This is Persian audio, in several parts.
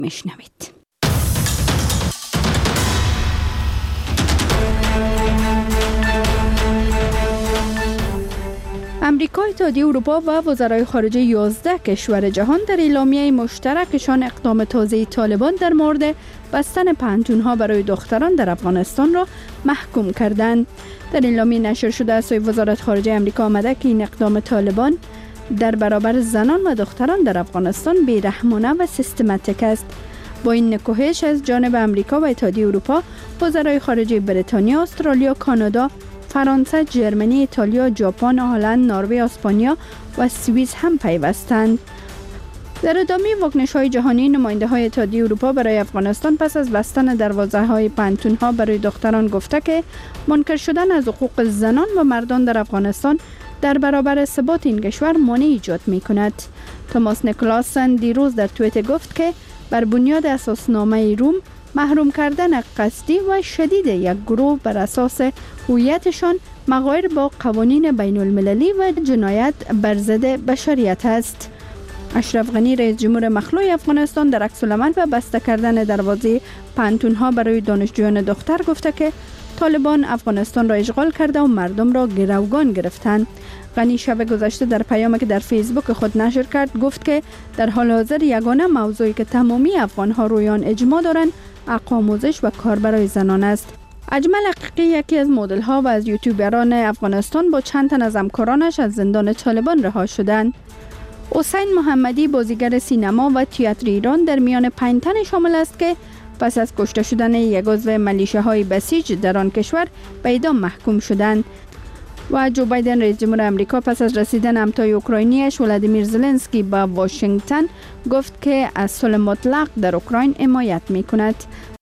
میشنوید. امریکا، اتحادیه اروپا و وزرای خارجه 11 کشور جهان در اعلامیه مشترکشان اقدام تازه طالبان در مورد بستن پانتون‌ها برای دختران در افغانستان را محکوم کردند. در اعلامیه نشر شده از سوی وزارت خارجه امریکا آمده که این اقدام طالبان در برابر زنان و دختران در افغانستان بی‌رحمانه و سیستماتیک است. با این نکوهش از جانب امریکا و اتحادیه اروپا، وزرای خارجه بریتانیا، استرالیا، کانادا، فرانسه، ژرمنی، ایتالیا، ژاپن، هلند، نروژ، اسپانیا و سوئیس هم پیوستند. در ادامه واکنش‌های جهانی، نماینده‌های اتحادیه اروپا برای افغانستان پس از بستن دروازه‌های پانتون‌ها برای دختران گفته که منکر شدن از حقوق زنان و مردان در افغانستان در برابر ثبات این کشور مانع ایجاد می‌کند. توماس نیکلاسن دیروز در توییتر گفت که بر بنیاد اساسنامه روم، محروم کردن قصدی و شدید یک گروه بر اساس هویتشان مغایر با قوانین بین المللی و جنایت بر ضد بشریت است. اشرف غنی، رئیس جمهور مخلوع افغانستان، در عکس العمل و بسته کردن دروازه پانتون‌ها برای دانشجویان دختر گفته که طالبان افغانستان را اشغال کرده و مردم را گروگان گرفتند. غنی شب گذشته در پیامی که در فیسبوک خود نشر کرد گفت که در حال حاضر یگانه موضوعی که تمامی افغان‌ها روی آن اجماع دارند حق آموزش و کار برای زنان است. اجمل حقیقی، یکی از مدل‌ها و از یوتیوبران افغانستان، با چند تن از همکارانش از زندان طالبان رها شدند. حسین محمدی، بازیگر سینما و تئاتر ایران، در میان 5 تن شامل است که پس از کشته شدن یک عضو ملیشه‌های بسیج در آن کشور به اعدام محکوم شدند. و جو بایدن، رئیس جمهور آمریکا، پس از رسیدن همتای اوکراینیش ولادیمیر زلنسکی به واشنگتن گفت که از صلح مطلق در اوکراین حمایت می‌کند.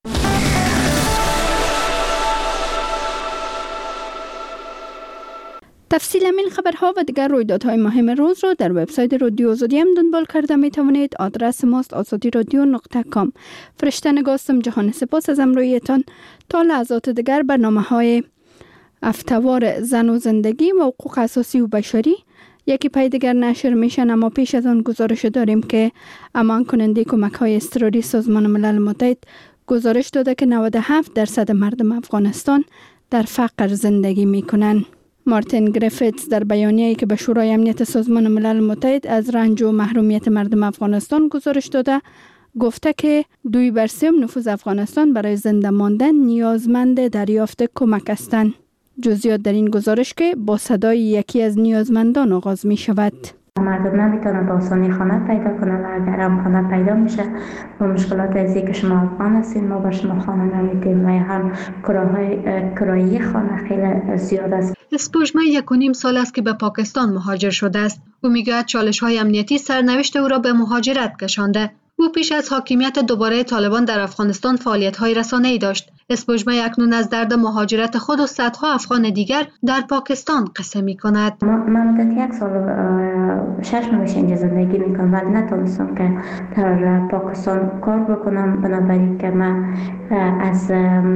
تفصیل این خبرها و دیگر رویدادهای مهم روز را در وبسایت رادیو آزادی هم دنبال کرده می توانید. آدرس ماست azadiradyo.com. فرشته نگاستم. جهان سپاس از همراهیتان. تا لحظات دیگر برنامه‌های افتوار زن و زندگی و حقوق اساسی و بشری یکی پای دیگر نشر میشن، اما پیش از آن گزارش داریم که امان کننده کمک‌های اضطراری سازمان ملل متحد گزارش داده که 97% مردم افغانستان در فقر زندگی میکنن. مارتین گریفیتس در بیانیه‌ای که به شورای امنیت سازمان ملل متحد از رنج و محرومیت مردم افغانستان گزارش داده، گفته که 2/3 نفوذ افغانستان برای زنده ماندن نیازمند دریافت کمک هستند. جزئیات در این گزارش که با صدای یکی از نیازمندان آغاز می شود. مردم نمیتونن با آسانی خانه پیدا کنن و اگر هم خانه پیدا میشه با مشکلات ازی که شما افغان هستین ما با شما خانه نمیدیم و هم کرایه خانه خیلی زیاد است. اسپوژمه 1.5 سال است که به پاکستان مهاجر شده است. او میگوید چالش‌های امنیتی سرنوشت او را به مهاجرت کشانده. او پیش از حاکمیت دوباره طالبان در افغانستان فعالیت‌های رسانه‌ای داشت. اسپوژمه اکنون از درد مهاجرت خود و صدها افغان دیگر در پاکستان قصه می‌کند. من مدت 1 سال 6 ماه اینجا زندگی می‌کنم ولی نتونستم که در پاکستان کار بکنم، بنابراین که من از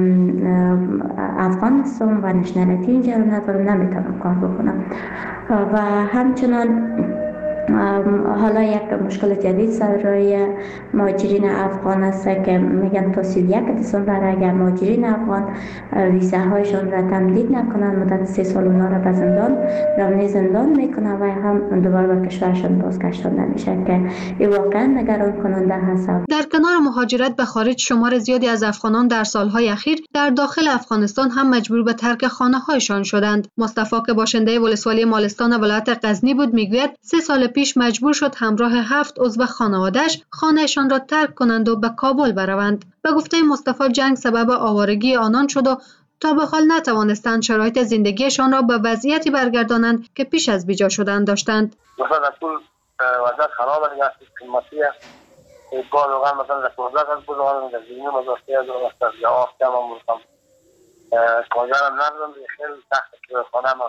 افغان هستم و نشنالیتی اینجا رو ندارم، نمیتونم کار بکنم و همچنان حالا یک مشکل جدید سر روی مهاجرین افغان است که میگن تا 31 دسامبر اگر مهاجرین افغان ویزاهایشون را تمدید نکنن مدت 3 سال اونا را به زندان روانی زندان میکنن و هم دوباره به کشورشون بازگشتن نمیشه که این واقعا نگران کننده هست. در کنار مهاجرت به خارج، شمار زیادی از افغانان در سالهای اخیر در داخل افغانستان هم مجبور به ترک خانه‌هایشان شدند. مصطفی که باشنده ولسوالی مالستان ولایت غزنی بود میگوید 3 سال پیش مجبور شد همراه 7 عضو خانواده‌اش خانه‌شان را ترک کنند و به کابل بروند. به گفته مصطفی جنگ سبب آوارگی آنان شد و تا به حال نتوانستند شرایط زندگیشان را به وضعیتی برگردانند که پیش از بیجا شدن داشتند. مثلا کل وضع خراب است، قیمتی است. کار واقعا مثلا در پروژه از بودن در زمین مزاحمتی از واسه جواب کم می‌کنم. کارگرم ندارم، خیلی سخت که خانه ما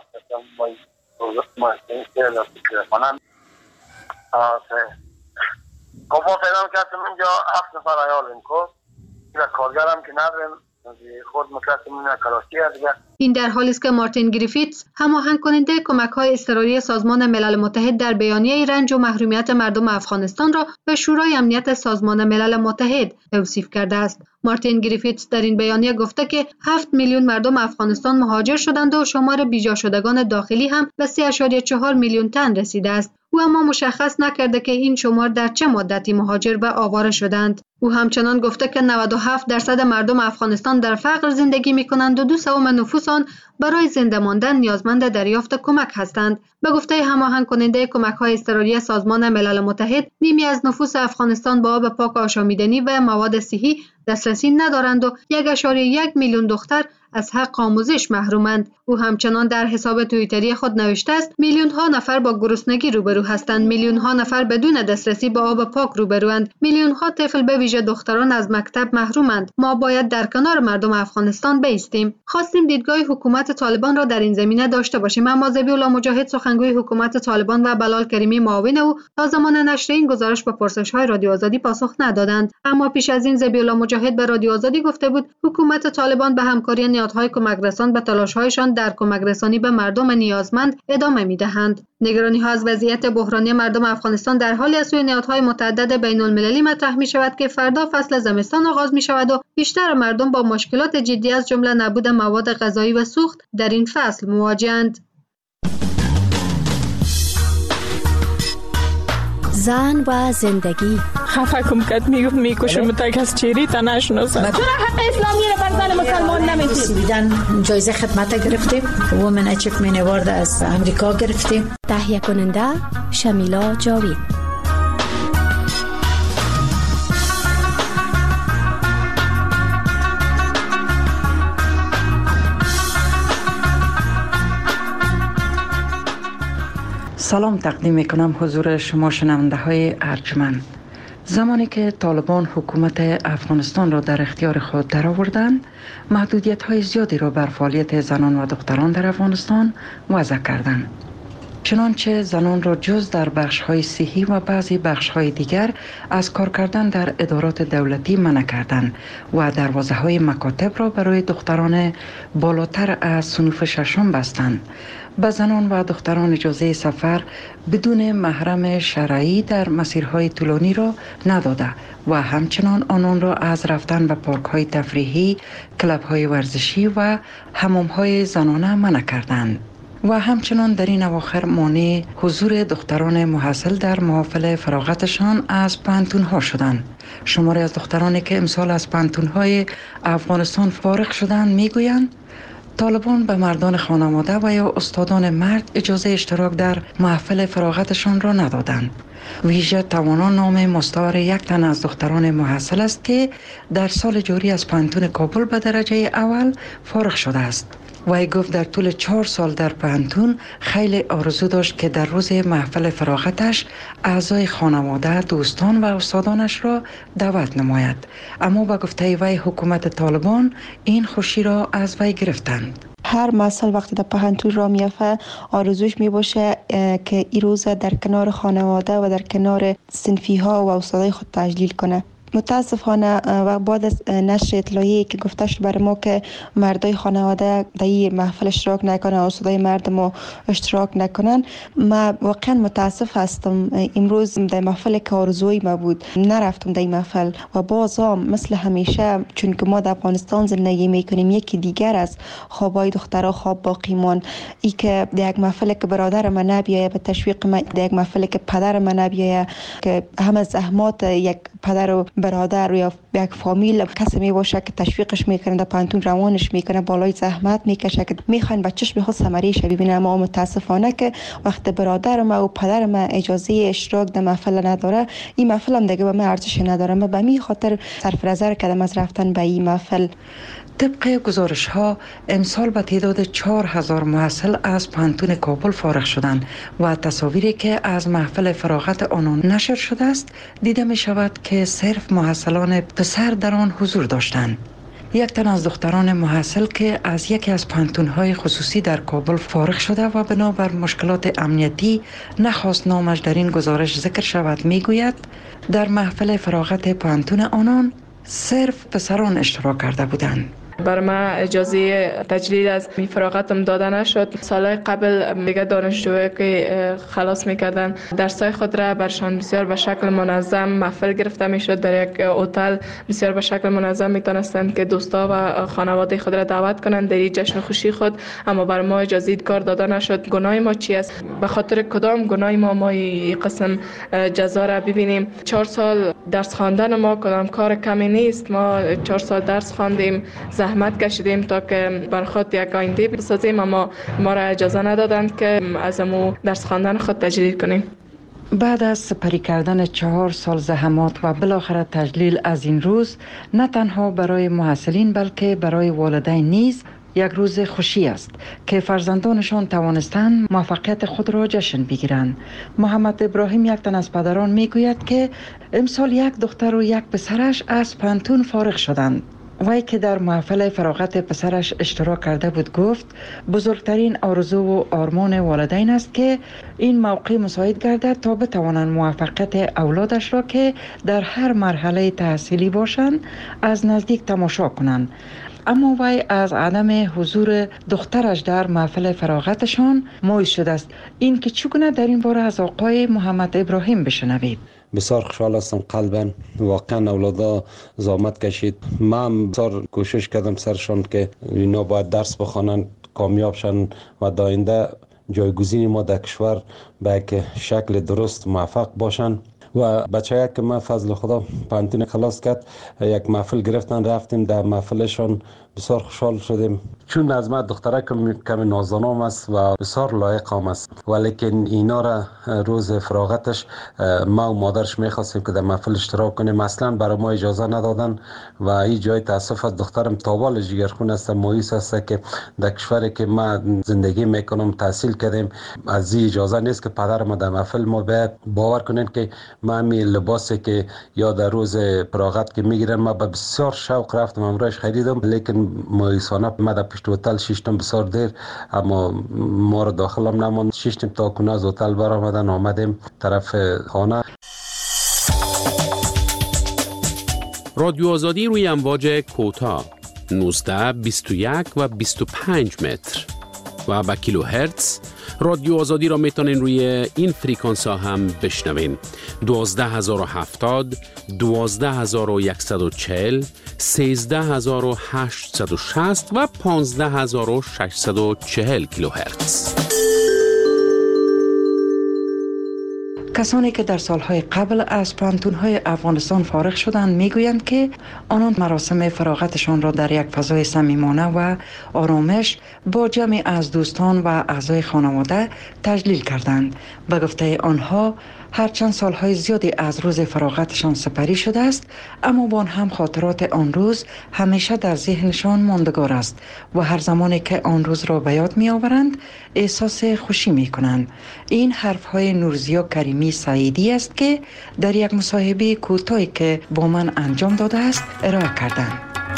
خانه کافا پیدا کردم اینجا 7 نفر عیالیم که کارگرم که نداریم خود مکرسیم این کلاسی دیگه. این در حالی است که مارتین گریفیتس، هماهنگ کننده کمک‌های اضطراری سازمان ملل متحد در بیانیه رنج و محرومیت مردم افغانستان را به شورای امنیت سازمان ملل متحد توصیف کرده است. مارتین گریفیتس در این بیانیه گفته که 7 میلیون مردم افغانستان مهاجر شدند و شمار بیجا شدگان داخلی هم به 3.4 میلیون تن رسیده است. او اما مشخص نکرده که این شمار در چه مدتی مهاجر و آواره شدند. او همچنان گفته که 97% مردم افغانستان در فقر زندگی می‌کنند و 2/3 نفوس آن برای زنده ماندن نیازمند دریافت کمک هستند. به گفته هماهنگ کننده کمک‌های اضطراری سازمان ملل متحد، نیمی از نفوس افغانستان با آب پاک آشامیدنی و مواد صحی دسترسی ندارند و 1.1 میلیون دختر از حق آموزش محرومند. او همچنان در حساب توییتری خود نوشته است: میلیون ها نفر با گرسنگی روبرو هستند، میلیون ها نفر بدون دسترسی به آب پاک روبروند، میلیون ها طفل به ویژه دختران از مکتب محرومند. ما باید در کنار مردم افغانستان بایستیم. خواستیم دیدگاه حکومت طالبان را در این زمینه داشته باشیم، اما ذبیح‌الله مجاهد، سخنگوی حکومت طالبان، و بلال کریمی، معاون او، تا زمان نشر این گزارش به پرسش‌های رادیو آزادی پاسخ ندادند. اما پیش از این ذبیح‌الله مجاهد به رادیو آزادی گفته بود حکومت طالبان به همکاری نهادهای کمک رسان به تلاش‌هایشان در کمک رسانی به مردم نیازمند ادامه می‌دهند. نگرانی‌ها از وضعیت بحرانی مردم افغانستان در حالی از سوی نهادهای متعدد بین‌المللی مطرح می‌شود که فردا فصل زمستان آغاز می‌شود و بیشتر مردم با مشکلات جدی از جمله نبود مواد غذایی و سوخت در این فصل مواجه‌اند. زن و زندگی. خفه کم کد میکشم تا از چیری تا نشناسم. چرا حق اسلامی رو بر زن مسلمان نمیدید؟ بیدن جایزه خدمت گرفتیم، وومن اچیومنت اوارد از امریکا گرفتیم. تهیه کننده شمیلا جاوید. سلام تقدیم میکنم حضور شما شنونده های ارجمند. زمانی که طالبان حکومت افغانستان را در اختیار خود درآوردند، محدودیت های زیادی را بر فعالیت زنان و دختران در افغانستان وضع کردند. چنانچه زنان را جز در بخش های صحی و بعضی بخش های دیگر از کار کردن در ادارات دولتی منع کردند و دروازه های مکاتب را برای دختران بالاتر از صنوف ششم بستند. به زنان و دختران اجازه سفر بدون محرم شرعی در مسیرهای طولانی را نداده و همچنان آنان را از رفتن به پارک‌های تفریحی، کلب‌های ورزشی و حمام‌های زنانه منع کردند. و همچنان در این اواخر مانع حضور دختران محصل در محافل فراغتشان از پانتون‌ها شدند. شماری از دخترانی که امسال از پانتون‌های افغانستان فارغ شدند میگویند طالبان به مردان خانواده و یا استادان مرد اجازه اشتراک در محفل فراغتشان را ندادند. ویژه توانان نام مستعار یک تن از دختران محصل است که در سال جاری از پانتون کابل به درجه اول فارغ شده است. وی گفت در طول 4 سال در پانتون خیلی آرزو داشت که در روز محفل فراغتش اعضای خانواده، دوستان و استادانش را دعوت نماید، اما با گفته وی حکومت طالبان این خوشی را از وی گرفتند. هر مسئله وقتی در پهنتون را میافه آرزوش می باشه که این روز در کنار خانواده و در کنار صنفی ها و استادای خود تجلیل کنه. متاسفانه و بعد از نشر اطلاعیه‌ای که گفته شد برای ما که مردای خانواده در این محفل اشتراک نکنن، استادای مرد ما اشتراک نکنن، ما واقعا متاسف هستم. امروز در محفل که آرزوی ما بود نرفتم در این محفل و بازم مثل همیشه چون که ما در افغانستان زندگی میکنیم یکی دیگر از خوابای دخترها خواب باقی مان. ای که در یک محفل که برادر من نبیایه به تشویق من، در یک محفل که پدر من نبیایه که همه زحمات یک پدر و برادر یا یک فامیل کسی می باشه که تشویقش میکنه، در پانتون روانش میکنه، بالای زحمت میکشه که میخواین بچه‌ش به خود ثمره‌اش ببینه. اما متاسفانه که وقت برادر ما و پدر ما اجازه اشتراک در محفل نداره، این محفل هم دیگه به من ارزش نداره. من به می خاطر صرف نظر کردم از رفتن به این محفل. طبق گزارش ها امسال به تعداد 4000 محصل از پانتون کابل فارغ شدند و تصاویری که از محفل فراغت آنان نشر شده است دیده می شود که صرف محصلان پسر در آن حضور داشتند. یک تن از دختران محصل که از یکی از پانتون‌های خصوصی در کابل فارغ شده و بنابر مشکلات امنیتی نخواست نامش در این گزارش ذکر شود میگوید در محفل فراغت پانتون آنان صرف پسران اشتراک کرده بودند. بر من اجازه تجلیل از فراغتم داده نشد. سالهای قبل دیگه دانشجویی که خلاص میکردن درسای خود را برشان بسیار به شکل منظم محفل گرفته میشد. در یک هتل بسیار به شکل منظم میتونستند که دوستا و خانواده خود را دعوت کنند در جشن خوشی خود، اما بر ما اجازه کار داده نشد. گناه ما چی است؟ به خاطر کدام گناه ما این قسم جزا را ببینیم؟ 4 سال درس خواندن ما کدام کار کمی نیست. ما 4 سال درس خواندیم، زحمت کشیدیم تا که بر خود یک آینده بسازیم، اما ما را اجازه ندادند که از امو درس خواندن خود تجلیل کنیم. بعد از سپری کردن 4 سال زحمات و بالاخره تجلیل از این روز، نه تنها برای محصلین بلکه برای والدین نیز یک روز خوشی است که فرزندانشان توانستند موفقیت خود را جشن بگیرند. محمد ابراهیم، یک تن از پدران، میگوید که امسال یک دختر و یک پسرش از پانتون فارغ شدند. وی که در محفل فراغت پسرش اشتراک کرده بود گفت بزرگترین آرزو و آرمان والدین است که این موقع مساعد گردد تا بتوانند موفقیت اولادش را که در هر مرحله تحصیلی باشند از نزدیک تماشا کنند. اما وی از عدم حضور دخترش در محفل فراغتشان مایوس شده است. این که چگونه در این باره از آقای محمد ابراهیم بشنوید. بسیار خوشحال هستم قلبا. واقعا اولادا زحمت کشید. من بسیار کوشش کردم سرشان که اینا باید درس بخوانند، کامیاب شن و در آینده جایگزین ما در کشور به یک شکل درست موفق باشن. و بچه‌ها که من فضل خدا پانتون خلاص کرد، یک محفل گرفتن، رفتیم در محفلشان، بسیار خوشحال شدیم. چون از من دختره کمی نازنام است و بسیار لایق هم است، ولیکن اینا را روز فراغتش ما و مادرش میخواستیم که در محفل اشتراک کنیم، اصلا برای ما اجازه ندادن و این جای تاسف است. دخترم تابال جگرخون است، مایوس است که در کشوری که ما زندگی میکنم تحصیل کردیم از این اجازه نیست که پدرم در محفل ما بیاد. باور کنین که من می لباسی که یا در روز فراغت که میگیرم ما به بسیار شوق رفتم امروز خریدم، لیکن مایوسانه ما در پشت هتل شیشتم بسیار دیر، اما ما رو داخلم نماند. شیشتم تا کنه از هتل برآمدن، آمدیم طرف خانه. رادیو آزادی روی امواج کوتاه 19، 21 و 25 متر و با کیلوهرتز. رادیو آزادی را میتونین روی این فریکانس ها هم بشنوین: 12070، 12140، 13860 و 15640 کیلوهرتز. کسانی که در سالهای قبل از پانتون‌های افغانستان فارغ شدند میگویند که آنان مراسم فراغتشان را در یک فضای صمیمانه و آرامش با جمعی از دوستان و اعضای خانواده تجلیل کردند. به گفته آنها هرچند سالهای زیادی از روز فراغتشان سپری شده است، اما با آن هم خاطرات آن روز همیشه در ذهنشان ماندگار است و هر زمانی که آن روز را به یاد می آورند احساس خوشی می کنند. این حرفهای نورزیا کریمی سعیدی است که در یک مصاحبه کوتاهی که با من انجام داده است ارائه کردند.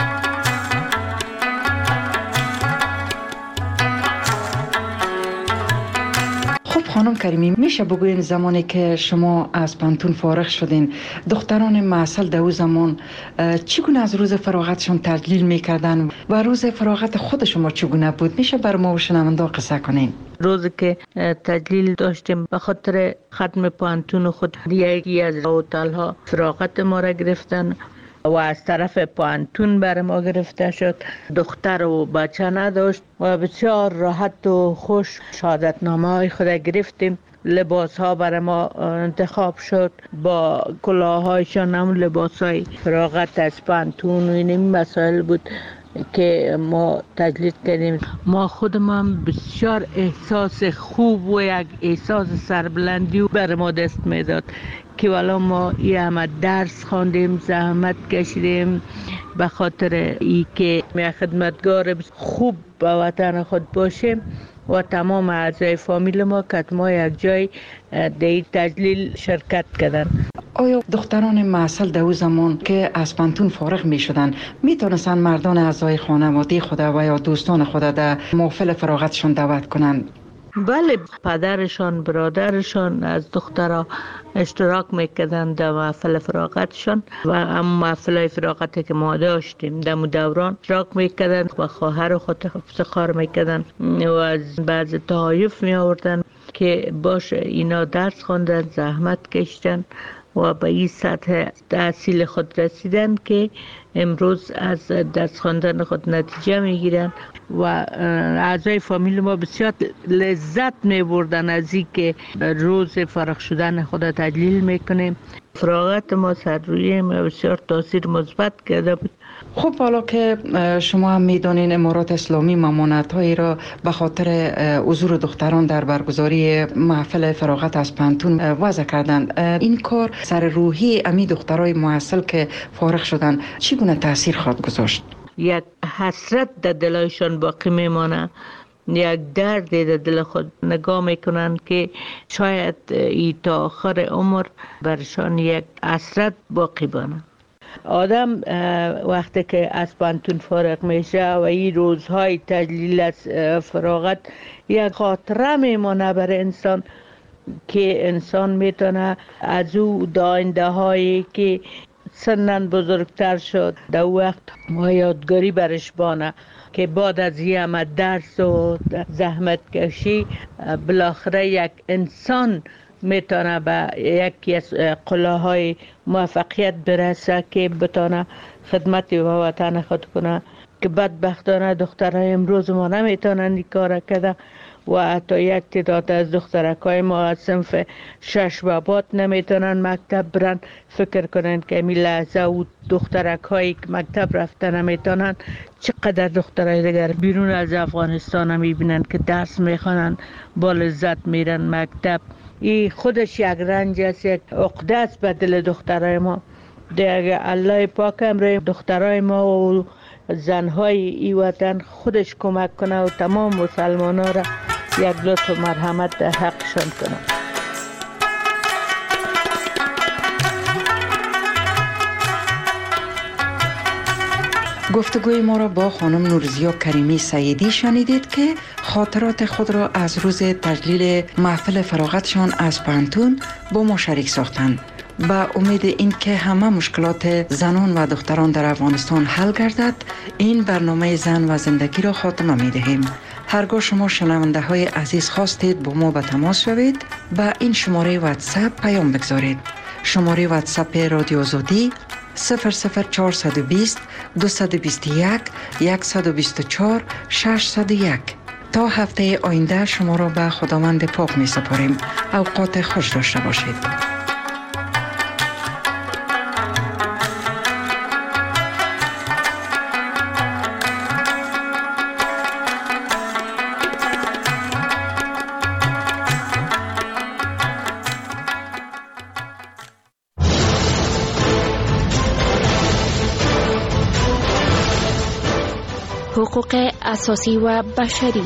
خانم کریمی، میشه بگوین زمانی که شما از پانتون فارغ شدین، دختران محصل در اون زمان چگونه از روز فراغتشون تجلیل میکردن و روز فراغت خود شما چگونه بود؟ میشه بر ما و شنوندا قصه کنین؟ روزی که تجلیل داشتیم به خاطر ختم پانتون خود یکی از هتل ها فراغت ما را گرفتن و از طرف پانتون بر ما گرفته شد. دختر و بچه نداشت و بسیار راحت و خوش شهادتنامه های خود گرفتیم. لباس ها بر ما انتخاب شد، با کلاهایشان هم لباس های فراغت از پانتون و این مسائل بود که ما تجلیل کردیم. ما خودمان بسیار احساس خوب و یک احساس سربلندی بر ما دست میداد که والا ما یه همه درس خواندیم، زحمت کشیدیم به خاطر ای که می خدمتگار خوب به وطن خود باشیم و تمام اعضای فامیل ما که ما یک جای در این تجلیل شرکت کردن. آیا دختران محصل در اون زمان که از پانتون فارغ می شدن می تونستن مردان اعضای خانواده خود و یا دوستان خود در محفل فراغتشون دعوت کنند؟ بله، پدرشان برادرشان از دخترها اشتراک میکردن در محفل فراغتشان و هم محفل فراغتی که ما داشتیم در دوران اشتراک میکردن و خواهر خود افتخار میکردن و از بعض تحایف می آوردن که باش اینا درس خواندن، زحمت کشتن و به این سطح تحصیل خود رسیدن که امروز از درس خواندن خود نتیجه میگیرن و اعضای فامیل ما بسیار لذت میبردن از این که روز فارغ شدن خود تجلیل میکنیم. فراغت ما سر روی ما بسیار تاثیر مثبت کرده بود. خب حالا که شما هم میدانین امارات اسلامی ممانعت‌هایی را به خاطر حضور دختران در برگزاری محفل فراغت از پانتون وضع کردند، این کار سر روحی امی دخترای محصل که فارغ شدن چگونه تاثیر خواهد گذاشت؟ یک حسرت در دلایشان باقی میمانه، یک درد در دل خود نگاه میکنن که شاید ای تا آخر عمر برشان یک حسرت باقی بانه. آدم وقتی که از پانتون فارغ میشه و این روزهای تجلیل از فراغت یک خاطره میمانه بر انسان که انسان میتونه از او داینده هایی که سنن بزرگتر شد در وقت ما یادگاری برش بانه که بعد از این همه درس و زحمت کشی بالاخره یک انسان میتونه به یکی از قلاهای موفقیت برسه که بتونه خدمت و وطن خود کنه که بدبختانه دخترای امروز ما نمیتونن این کار کرده و حتی یک تعداد از دخترکای ما از صنف 6 و بعد نمیتونن مکتب برن. فکر کنن که می لحظه و دخترکایی که مکتب رفتن نمیتونن، چقدر دخترای دیگر بیرون از افغانستان هم میبینن که درس میخوانن، با لذت میرن مکتب. این خودش یک رنج است، یک عقده است به دل دخترای ما. دیگه الله پاک امروز دخترای ما و زنهای ای وطن خودش کمک کنه و تمام مسلمان ها را یک لطف و مرحمت در حقشان کنه. گفتگوی ما را با خانم نورزیا کریمی سیدی شنیدید که خاطرات خود را از روز تجلیل محفل فراغتشان از پانتون با ما شریک ساختند. با امید این که همه مشکلات زنان و دختران در افغانستان حل گردد، این برنامه زن و زندگی را خاتمه می دهیم. هرگاه شما شنونده های عزیز خواستید با ما به تماس شوید، با این شماره واتساپ پیام بگذارید. شماره واتساپ رادیو آزادی 00420 221 124 601. تا هفته آینده شما را به خداوند پاک می سپاریم. اوقات خوش داشته باشید. حقوق اساسی و بشری.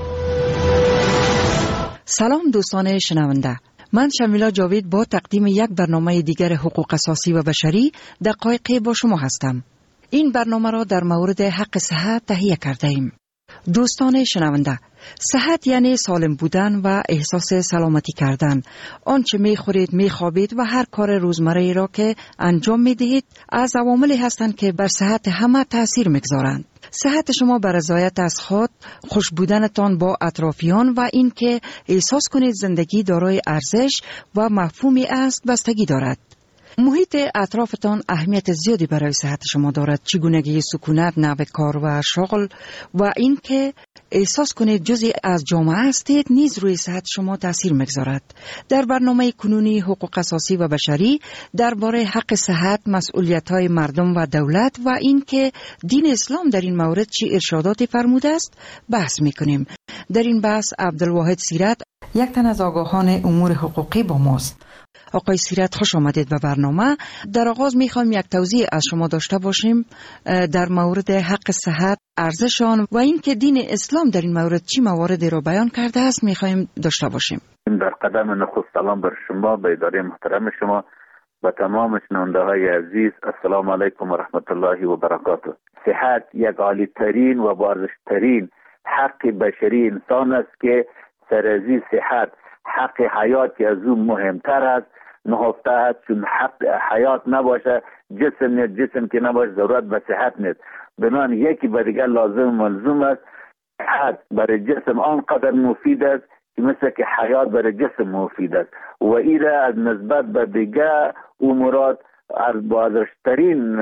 سلام دوستان شنونده، من شمیلا جاوید با تقدیم یک برنامه دیگر حقوق اساسی و بشری دقایقی با شما هستم. این برنامه را در مورد حق صحت تهیه کرده ایم. دوستان شنونده، صحت یعنی سالم بودن و احساس سلامتی کردن. آنچه می خورید، می خوابید و هر کار روزمره را که انجام می دهید از عواملی هستند که بر صحت همه تأثیر می‌گذارند. صحت شما بر رضایت از خود، خوش بودنتان با اطرافیان و این که احساس کنید زندگی دارای ارزش و مفهومی است بستگی دارد. محیط اطرافتان اهمیت زیادی برای صحت شما دارد. چگونگی سکونت، نوع کار و شغل و این که احساس کنید جزئی از جامعه هستید نیز روی صحت شما تاثیر می‌گذارد. در برنامه کنونی حقوق اساسی و بشری درباره حق صحت، مسئولیت‌های مردم و دولت و این که دین اسلام در این مورد چه ارشاداتی فرموده است بحث می‌کنیم. در این بحث عبدالواحد سیرت، یک تن از آگاهان امور حقوقی با ماست. آقای سیرت، خوش آمدید به برنامه. در آغاز میخوایم یک توضیح از شما داشته باشیم در مورد حق صحت، ارزشان و این که دین اسلام در این مورد چی مواردی رو بیان کرده است میخوایم داشته باشیم. در قدم نخست سلام بر شما، به اداره محترم شما و تمام شنونده های عزیز. السلام علیکم و رحمت الله و برکاته. صحت یک عالی ترین و بارزش ترین حق بشری انسان است که سرازی صحت حق حیات که از اون مهمتر است نهفته است، چون حق حیات نباشه جسم که نباشه ضرورت به صحت نیست. بنابراین یکی به دیگر لازم ملزوم است. صحت برای جسم آنقدر مفید است که مثل که حیات برای جسم مفید است و این را از نسبت به دیگر امورات ارزشترین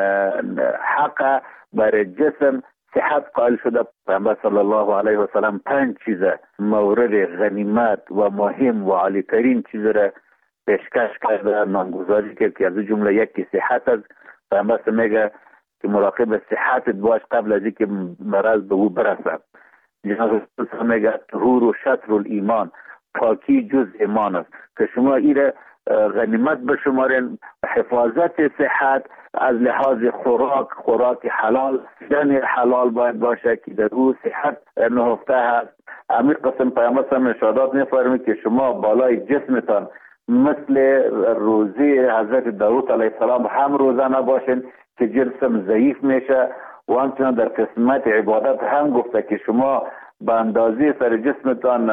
حق برای جسم صحت قائل شده. پیامبر صلی الله علیه و سلم 5 چیز مورد غنیمت و مهم و عالی‌ترین چیز را پیشکش کرده، نامگذاری کرد که از جمله یکی صحت است. پیامبر میگه که مراقب صحتت باش قبل از اینکه مرض به او برسد. جناب رسول میگه طهور و شطر الایمان، پاکی جز ایمان است که شما این غنیمت بشمارین. حفاظت صحت از لحاظ خوراک حلال، دن حلال باید باشه که در او صحت نهفته هست. امیر قسم پیامبر صلی ارشادات می‌فرماید که شما بالای جسمتان مثل روزی حضرت داوود علیه السلام هم روزه نباشین که جسم ضعیف میشه و همچنان در قسمت عبادت هم گفته که شما به اندازه سر جسمتان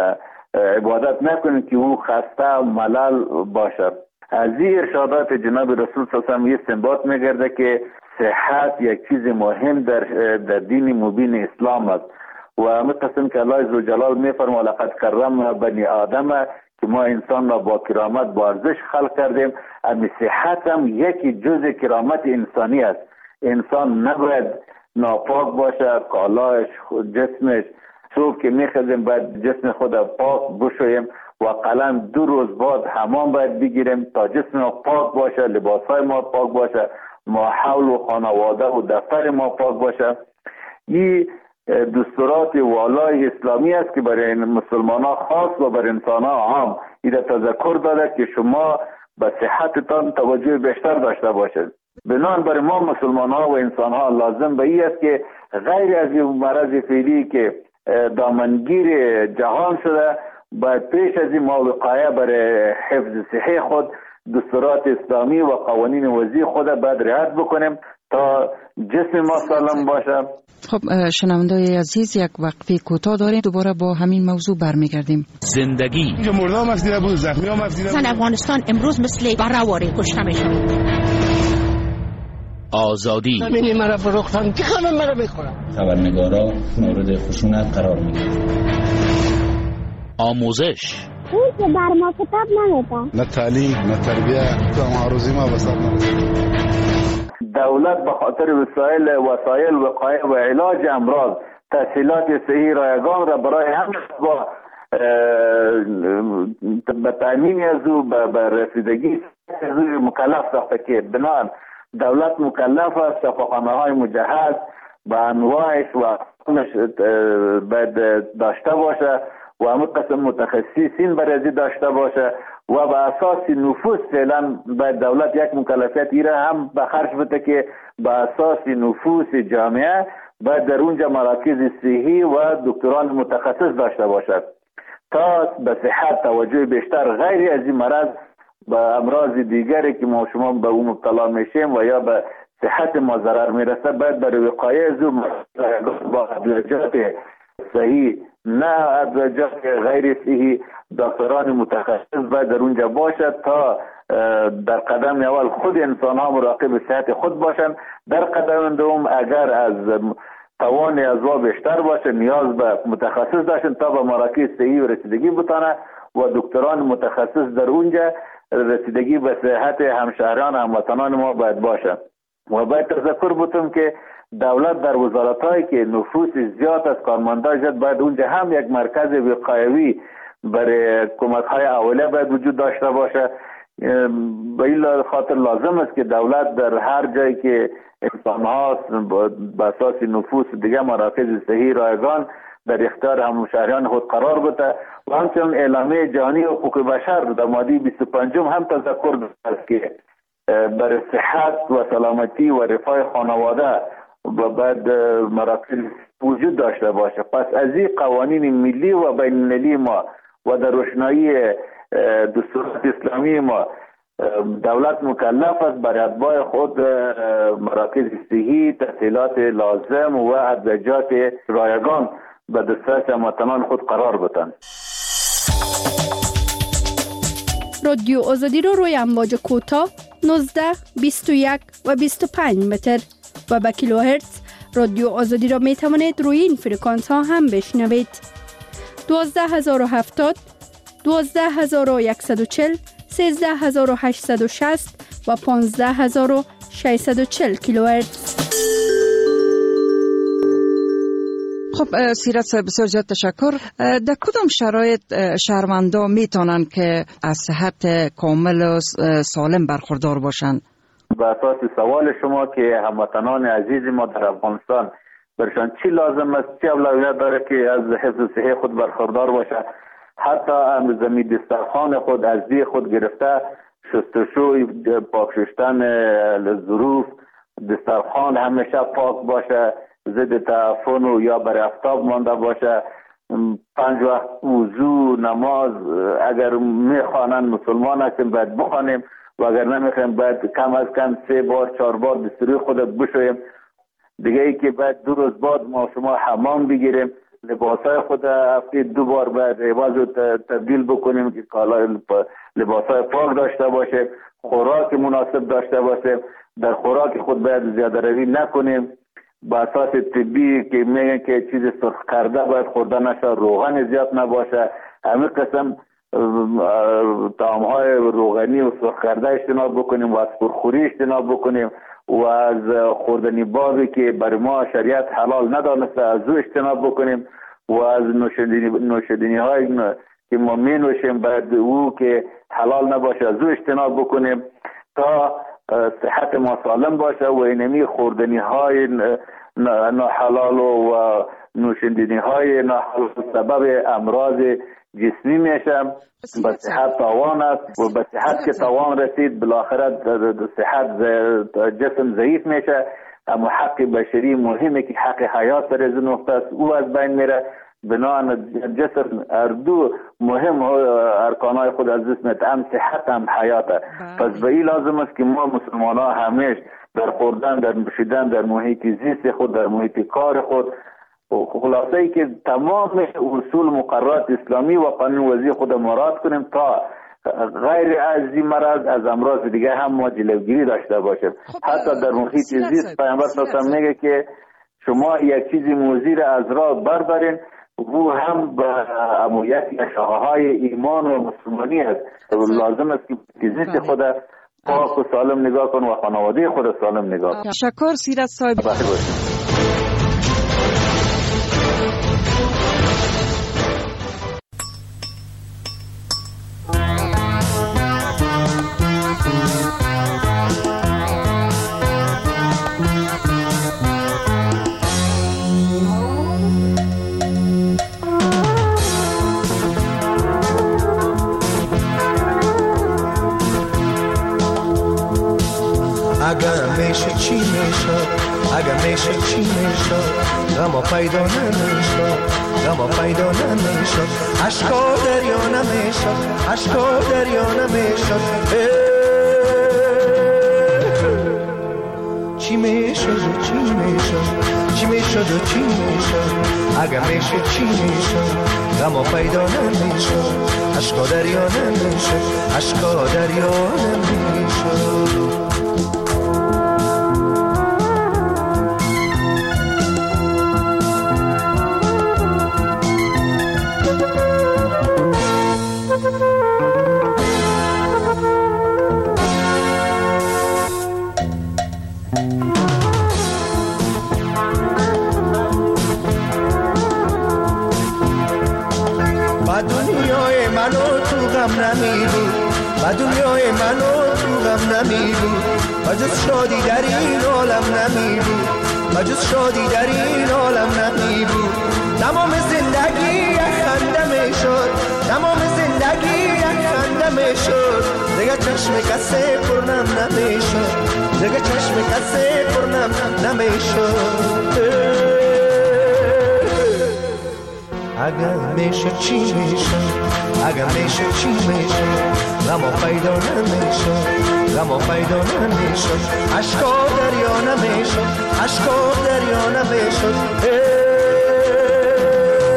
عبادت نکنید که او خسته و ملل باشد. از این ارشادات جناب رسول صلی الله علیه و آله استنباط میگرده که صحت یک چیز مهم در دین مبین اسلام است و مقسم که الله عزوجلال میفرماید لقد کرمنا بنی آدم که ما انسان را با کرامت با ارزش خلق کردیم. اما صحت هم یکی جز کرامت انسانی است. انسان نباید ناپاک باشه، کالاش جسمش صبح که میخزیم باید جسم خود پاک بشویم و قلم 2 روز بعد حمام باید بگیریم تا جسم ما پاک باشه، لباسهای ما پاک باشه، ما حول و خانواده و دفتر ما پاک باشه. این دستورات والای اسلامی است که برای مسلمان ها خاص و برای انسان ها عام این تذکر داده که شما به صحتتان توجه بیشتر داشته باشید. بنان برای ما مسلمان ها و انسان ها لازم به این است که غیر از این مرض فعلی که دامنگیر جهان شده باید پیش از این ما وقایه برای حفظ صحه خود دستورات اسلامی و قوانین وضعی خود باید رعایت بکنیم تا جسم ما سالم باشه. خب شنوندای عزیز یک وقفه کوتاه داریم، دوباره با همین موضوع برمیگردیم. زندگی اینجا مرده هم افزیده بود، زخمی هم افزیده بود. افغانستان امروز مثل برهواری کشته میشه. آزادی همینی مرا فروختن که خانم مرا بخورم. خبرنگارا مورد خشونت قرار میگیرن. آموزش اون که بر ما کتاب نمیدن، نه تعلیم نه تربیه، تو هم عروضی ما بسر نرسید. دولت به خاطر وسایل وقایه و علاج امراض تسهیلات صحی رایگان را برای همه با به تامین از او به رسیدگی از او مکلف ساخته که بنابراین دولت مکلف است شفاخانه های مجهز به انواعش و باید داشته باشه و همه قسم متخصصین برای داشته باشه و به اساس نفوذ فعلا باید دولت یک مکلفیت ایره هم به خرج بده که به اساس نفوذ جامعه باید در اونجا مراکز صحی و دکتران متخصص داشته باشد تا به صحت توجه بیشتر غیر از این مرض به امراض دیگری که ما شما به اون مبتلا میشیم و یا به صحت ما ضرر میرسه باید برای وقایه از اون با ادویه‌جات صحیح نه ادویه‌جات غیر صحی دکتران متخصص باید در اونجا باشد تا در قدم اول خود انسان ها مراقب صحت خود باشند. در قدم دوم اگر از توان از وا بیشتر باشه نیاز به متخصص داشتن تا به مراکز صحی و رسیدگی بتانه و دکتران متخصص در اونجا رسیدگی به صحت همشهران هموطنان ما باید باشه. و باید تذکر بتم که دولت در وزارت‌هایی که نفوس زیاد از کارمندان زیاد باید اونجا هم یک مرکز وقایوی برای کمک‌های اولیه باید وجود داشته باشه. به این خاطر لازم است که دولت در هر جایی که انسان‌ها به اساس نفوس دیگه مراکز صحی رایگان در اختیار همشهریان خود قرار بده و همچنین اعلامیه جهانی حقوق بشر در ماده 25 هم تذکر داده است که برای صحت و سلامتی و رفاه خانواده باید مراکز وجود داشته باشه. پس از این قوانین ملی و بین المللی ما و در روشنایی دستورات اسلامی ما دولت مکلف است برای اتباع خود مراکز صحی، تسهیلات لازم و ادویه‌جات رایگان به دسترس هموطنان خود قرار بدن. رادیو آزادی رو روی امواج کوتاه 19، 21 و 25 متر و به کیلوهرتز رادیو آزادی را می توانید روی این فرکانس ها هم بشنوید. 12070، 12140، 13860 و 15640 کیلوهرتز. خب سیرت صاحب بسیار زیاد تشکر. در کدام شرایط شهروندا میتونن که از صحت کامل و سالم برخوردار باشن؟ به اساس سوال شما که هموطنان عزیز ما در افغانستان برشان چی لازم است، چی اولویت داره که از حفظ صحت خود برخوردار باشه، حتی زمین دسترخوان خود از دی خود گرفته شستشوی پاک شستن ظروف دسترخوان همیشه پاک باشه، ضد تعفن و یا بر آفتاب مانده باشه، 5 وقت وضو نماز اگر میخوانن مسلمان هستیم باید بخوانیم و اگر نمیخوایم باید کم از کم 3 بار 4 بار دستوری خود بشویم. دیگه ای که باید 2 روز بعد ما شما حمام بگیریم، لباسای خود هفته 2 بار باید عوض و تبدیل بکنیم که لباسای پاک داشته باشه، خوراک مناسب داشته باشه، در خوراک خود باید زیاده روی نکنیم. با اساس طبی که میگن که چیز سرخ کرده باید خورده نشه، روغن زیاد نباشه، همه قسم طعام‌های روغنی و سرخ کرده اجتناب بکنیم و از پرخوری اجتناب بکنیم و از خوردنی بابی که بر ما شریعت حلال ندانسته از او اجتناب بکنیم و از نوشیدنی های که ما می نوشیم باید او که حلال نباشه از او اجتناب بکنیم تا صحت ما سالم باشه و اینمی خوردنی های ناحلال و نوشیدنی های ناحلال سبب امراض جسمی میشه، به صحت تاوان است و به صحت که تاوان رسید بالاخره صحت جسم ضعیف میشه. اما حق بشری مهمه که حق حیات در از نقطه است او از بین میره. بنابراین جسم اردو مهم ارکانهای خود از جسم هم صحت هم حیاته. پس به این لازم است که ما مسلمان ها همیش در خوردن در نوشیدن در محیط زیست خود در محیط کار خود خلاصه ای که تمام اصول مقررات اسلامی و قانون وضعی خود مراد کنیم تا غیر از این مرض از امراض دیگه هم ما جلوگیری داشته باشیم. حتی در محیط زیست پیامبر صلی الله علیه و آله میگه که شما یک چیزی موذی را از راه بردارین او هم به امویت شاخه‌های ایمان و مسلمانی است. لازم است که زیست خود پاک و سالم نگاه کن و خانواده خود سالم نگاه کن. تشکر سیرت صاحب. اگر میشه چی میشه، اگر میشه چی میشه، غم پیدا نمیشه، غم پیدا نمیشه، عشقا دریا نمیشه، عشقا دریا نمیشه. چی میشه و چی میشه، چی میشه و چی میشه، اگر میشه چی میشه، غم پیدا نمیشه، عشقا دریا نمیشه، عشقا دریا نمیشه. و دنیای منو تو غم نمی بود و جز شادی در این عالم نمی بود و جز شادی در این عالم نمی بود. تمام زندگی یک خنده می شد، تمام زندگی یک خنده می شد، دیگه چشم کسی پرنم نمی شد، دیگه چشم کسی پرنم نمی شد. اگر میشه چی میشه، اگر میشه چی میشه، غم پیدا نمیشه، غم پیدا نمیشه، عشقا دریا نمیشه، عشقا دریا نمیشه.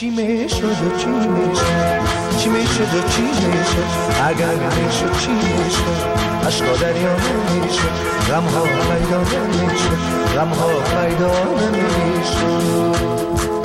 چی میشد و چی میشد، چی میشد و چی میشد، اگر میشد چی میشد، عشقا دریا نمیشد، غمها پیدا نمیشد، غمها پیدا نمیشد.